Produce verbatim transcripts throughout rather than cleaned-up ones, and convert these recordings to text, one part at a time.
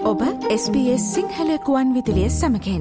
ඔබ S B S Sinhala කුවන් විදුලිය සමගින්.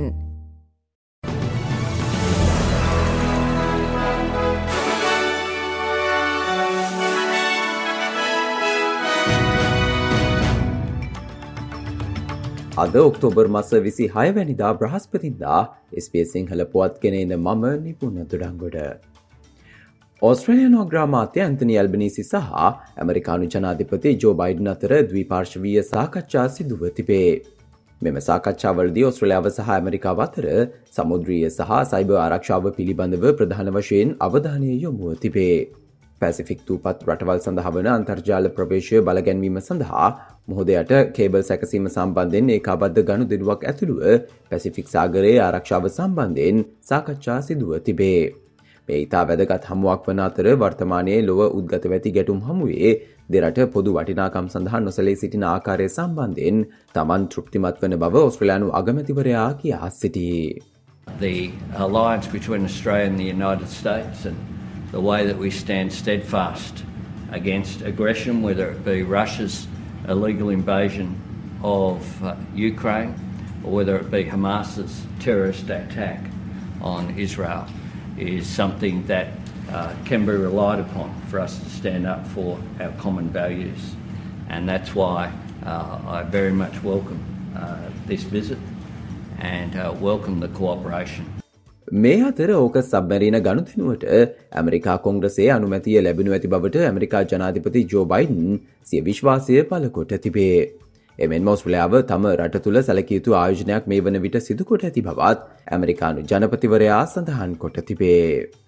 අද ඔක්තෝබර් මාස විසිහය වැනිදා බ්‍රහස්පතින්දා එස් බී එස් සිංහල පුවත් ගෙනෙන මම නිපුණ තුඩංගොඩ. ඕස්ට්‍රේලියානු අග්‍රාමාත්‍ය ඇන්තනි ඇල්බනීසි සහ ඇමරිකානු ජනාධිපති ජෝ බයිඩන් අතර ද්විපාර්ශ්වීය සාකච්ඡා සිදුව තිබේ. මෙම සාකච්ඡාවලදී ඕස්ට්‍රේලියාව සහ ඇමරිකාව අතර සමුද්‍රීය සහ සයිබර් ආරක්ෂාව පිළිබඳව ප්‍රධාන වශයෙන් අවධානය යොමුව තිබේ. පැසිෆික් තූපත් රටවල් සඳහා වන අන්තර්ජාල ප්‍රවේශය බලගැන්වීම සඳහා මුහුදයට කේබල් සැකසීම සම්බන්ධයෙන් ඒකාබද්ධ ගනුදෙනුවක් ඇතුළුව පැසිෆික් සාගරයේ ආරක්ෂාව සම්බන්ධයෙන් සාකච්ඡා සිදුව තිබේ. මේ ඉතා වැදගත් හමුවක් වන අතර වර්තමානයේ ලොව උද්ගත වෙති ගැටුම් හමුවේ දෙරට පොදු වටිනාකම් සඳහා නොසැලී සිටින ආකාරය සම්බන්ධයෙන් තමන් තෘප්තිමත් වන බව ඕස්ට්‍රේලියානු අගමැතිවරයා කියා සිටී. The alliance between Australia and the United States and the way that we stand steadfast against aggression, whether it be Russia's illegal invasion of uh, Ukraine or whether it be Hamas's terrorist attack on Israel, is something that uh, can be relied upon for us to stand up for our common values. And that's why uh, I very much welcome uh, this visit and uh, welcome the cooperation. මේ අතර ඕක සබ්මරීන ගනුදෙනුවට America කොංග්‍රසයේ අනුමැතිය ලැබෙනු ඇති බවට America ජනාධිපති ජෝ Biden සිය විශ්වාසය පළ කොට තිබේ. එමෙන්ම ඕස්ට්‍රේලියාව තම රට තුළ සැලකිය යුතු ආයෝජනයක් මේ වන විට සිදු කොට ඇති බවත් ඇමරිකානු ජනපතිවරයා සඳහන් කොට තිබේ.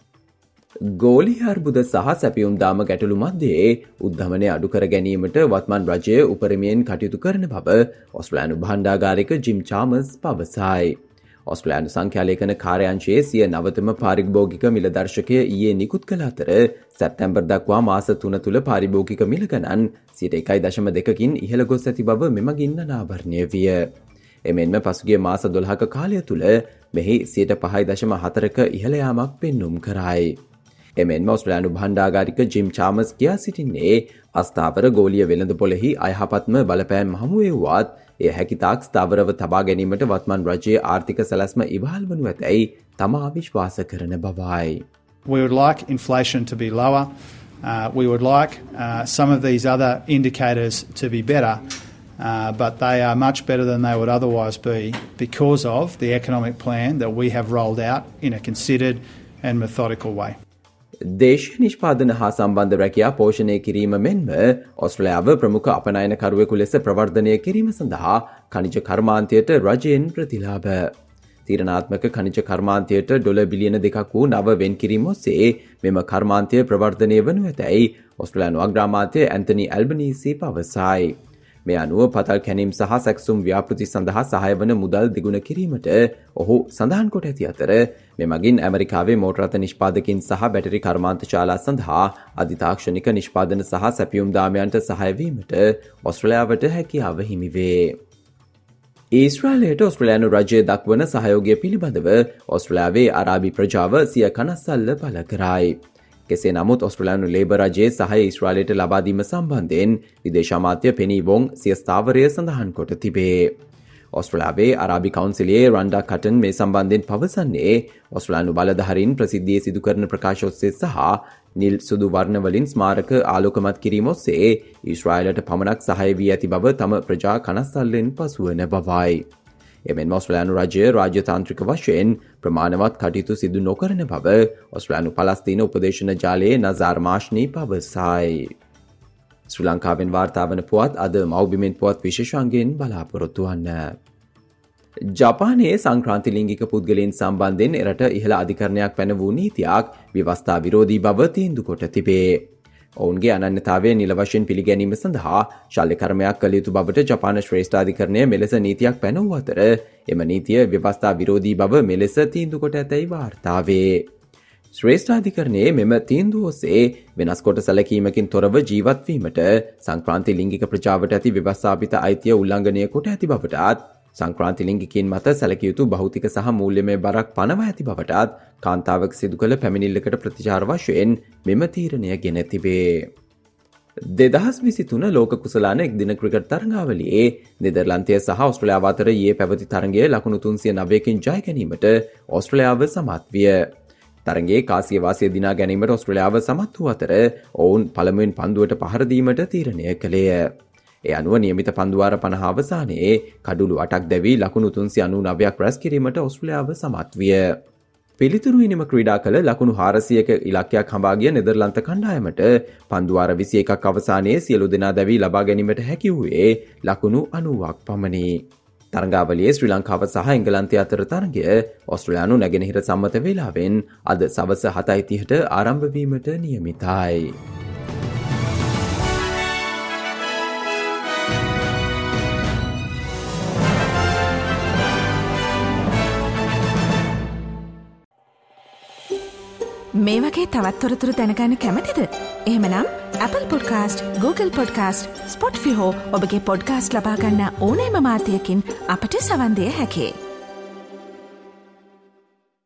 ගෝලීය අර්බුද සහ සැපියුම් දාම ගැටලු මැද්දේ උද්ධමනය අඩු කර ගැනීමට වත්මන් රජය උපරිමයෙන් කටයුතු කරන බව ඕස්ට්‍රේලියානු භාණ්ඩාගාරික ජිම් චාමර්ස් පවසයි. ඕස්ට්‍රේලියානු සංඛ්‍යාලේඛන කාර්යාංශයේ සිය නවතම පාරිභෝගික මිල දර්ශකය ඊයේ නිකුත් කළ අතර සැප්තැම්බර් දක්වා මාස තුන තුළ පාරිභෝගික මිල ගණන් සියයට එකයි දශම දෙකකින් ඉහළ ගොස් ඇති බව මෙමගින් අනාවරණය විය. එමෙන්ම පසුගිය මාස දොළහක කාලය තුළ මෙහි සියයට පහයි දශම හතරක ඉහළ යාමක් පෙන්නුම් කරයි. එමෙන්ම ඕස්ට්‍රේලියානු භාණ්ඩාගාරික ජිම් චාමර්ස් කියා සිටින්නේ අස්ථාවර ගෝලීය වෙළඳපොළෙහි අයහපත්ම බලපෑම් හමු වේවත් එය හැකිතාක් ස්ථාවරව තබා ගැනීමට වත්මන් රජයේ ආර්ථික සැලැස්ම ඉවහල් වනු ඇතැයි තමා විශ්වාස කරන බවයි. We would like inflation to be lower. Uh, we would like uh, some of these other indicators to be better, uh, but they are much better than they would otherwise be because of the economic plan that we have rolled out in a considered and methodical way. දේශීය නිෂ්පාදන හා සම්බන්ධ රැකියා පෝෂණය කිරීම මෙන්ම ඕස්ට්‍රේලියාව ප්‍රමුඛ අපනයනකරුවෙකු ලෙස ප්‍රවර්ධනය කිරීම සඳහා ඛනිජ කර්මාන්තයට රජයෙන් ප්‍රතිලාභ. තීරණාත්මක ඛනිජ කර්මාන්තයට ඩොලර් බිලියන දෙකක් වූ නව වෙන් කිරීම ඔස්සේ මෙම කර්මාන්තය ප්‍රවර්ධනය වනු ඇතැයි ඕස්ට්‍රේලියානු අග්‍රාමාත්‍ය ඇන්තනි ඇල්බනීසි පවසයි. මේ අනුව පතල් කැනීම් සහ සැකසුම් ව්‍යාපෘති සඳහා සහාය වන මුදල් දිගුණ කිරීමට ඔහු සඳහන් කොට ඇති අතර මෙමගින් ඇමරිකාවේ මෝටර රථ නිෂ්පාදකින් සහ බැටරි කර්මාන්ත ශාලා සඳහා අධිතාක්ෂණික නිෂ්පාදන සහ සැපියුම් දාමයන්ට සහාය වීමට ඕස්ට්‍රේලියාවට හැකියාව හිමි වේ. ඊශ්‍රායලයට ඕස්ට්‍රේලියානු රජය දක්වන සහයෝගය පිළිබඳව ඕස්ට්‍රේලියාවේ අරාබි ප්‍රජාව සිය කනස්සල්ල පළ කරයි. කෙසේ නමුත් ඕස්ට්‍රේලියානු ලේබර් රජයේ සහාය ඊශ්‍රායලයට ලබා දීම සම්බන්ධයෙන් විදේශ අමාත්‍ය පෙනී වොන් සිය ස්ථාවරය සඳහන් කොට තිබේ. ඕස්ට්‍රේලියාවේ අරාබි කවුන්සිලයේ රන්ඩා කටන් මේ සම්බන්ධයෙන් පවසන්නේ ඕස්ට්‍රේලියානු බලධාරීන් ප්‍රසිද්ධියේ සිදු කරන ප්‍රකාශ ඔස්සේ සහ නිල් සුදු වර්ණ වලින් ස්මාරක ආලෝකමත් කිරීම ඔස්සේ ඊශ්‍රායලට පමණක් සහාය වී ඇති බව තම ප්‍රජා කනස්සල්ලෙන් පසුවන බවයි. එමෙන්ම ඕස්ට්‍රේලියානු රජය රාජ්‍යතාන්ත්‍රික වශයෙන් ප්‍රමාණවත් කටයුතු සිදු නොකරන බව ඕස්ට්‍රේලියානු පලස්තීන උපදේශන ජාලයේ නසාර් මාෂ්නී පවසයි. ශ්‍රී ලංකාවෙන් වාර්තා වන පුවත් අද මව්බිමෙන් පුවත් විශේෂාංගයෙන් බලාපොරොත්තු වන්න. ජපානයේ සංක්‍රාන්ති ලිංගික පුද්ගලයන් සම්බන්ධයෙන් එරට ඉහළ අධිකරණයක් පැන වූ නීතියක් ව්‍යවස්ථා විරෝධී බව තීන්දු කොට තිබේ. ඔවුන්ගේ අනන්‍යතාවය නිල වශයෙන් පිළිගැනීම සඳහා ශල්‍ය කර්මයක් කළ යුතු බවට ජපාන ශ්‍රේෂ්ඨාධිකරණය මෙලෙස නීතියක් පැනවූ අතර එම නීතිය ව්‍යවස්ථා විරෝධී බව මෙලෙස තීන්දු කොට ඇතැයි වාර්තා වේ. ශ්‍රේෂ්ඨාධිකරණයේ මෙම තීන්දුව ඔස්සේ වෙනස් කොට සැලකීමකින් තොරව ජීවත් වීමට සංක්‍රාන්ති ලිංගික ප්‍රජාවට ඇති ව්‍යවස්ථාපිත අයිතිය උල්ලංඝනය කොට ඇති බවටත් සංක්‍රාන්ති ලිංගිකයින් මත සැලකිය යුතු භෞතික සහ මූල්‍යමය බරක් පනවා ඇති බවටත් කාන්තාවක සිදු කළ පැමිණිල්ලකට ප්‍රතිචාර වශයෙන් මෙම තීරණය ගෙන තිබේ. දෙදහස් විසිතුන ලෝක කුසලාන එක් දින ක්‍රිකට් තරඟාවලියේ නෙදර්ලන්තය සහ ඔස්ට්‍රේලියාව අතර ඊයේ පැවති තරඟයේ ලකුණු තුන්සිය නවයකින් ජය ගැනීමට ඔස්ට්‍රේලියාව සමත් විය. තරඟයේ කාසිය වාසිය දිනා ගැනීමට ඔස්ට්‍රේලියාව සමත් වූ අතර ඔවුන් පළමුවෙන් පන්දුවට පහර දීමට තීරණය කළේය. ඒ අනුව නියමිත පන්දුවාර පනහ අවසානයේ කඩුළු අටක් දැවී ලකුණු තුන්සිය අනූනවයක් රැස් කිරීමට ඔස්ට්‍රේලියාව සමත් විය. පිළිතුරු හිනිම ක්‍රීඩා කළ ලකුණු හාරසියක ඉලක්කයක් හඹා ගිය නෙදර්ලන්ත කණ්ඩායමට පන්දුවාර විසි එකක් අවසානයේ සියලු දෙනා දැවී ලබා ගැනීමට හැකි වූයේ ලකුණු අනූවක් පමණි. තරඟාවලියේ ශ්‍රී ලංකාව සහ එංගලන්තය අතර තරඟය ඔස්ට්‍රේලියානු නැගෙනහිර සම්මත වේලාවෙන් අද සවස හතයි තිහට ආරම්භ වීමට නියමිතයි. මේ වගේ තවත් තොරතුරු දැනගන්න කැමතිද? එහෙමනම් Apple Podcast, Google Podcast, Spotify හෝ ඔබගේ පොඩ්කාස්ට් ලබා ගන්න ඕනෑම මාධ්‍යයකින් අපට සවන් දෙන්න හැකියි.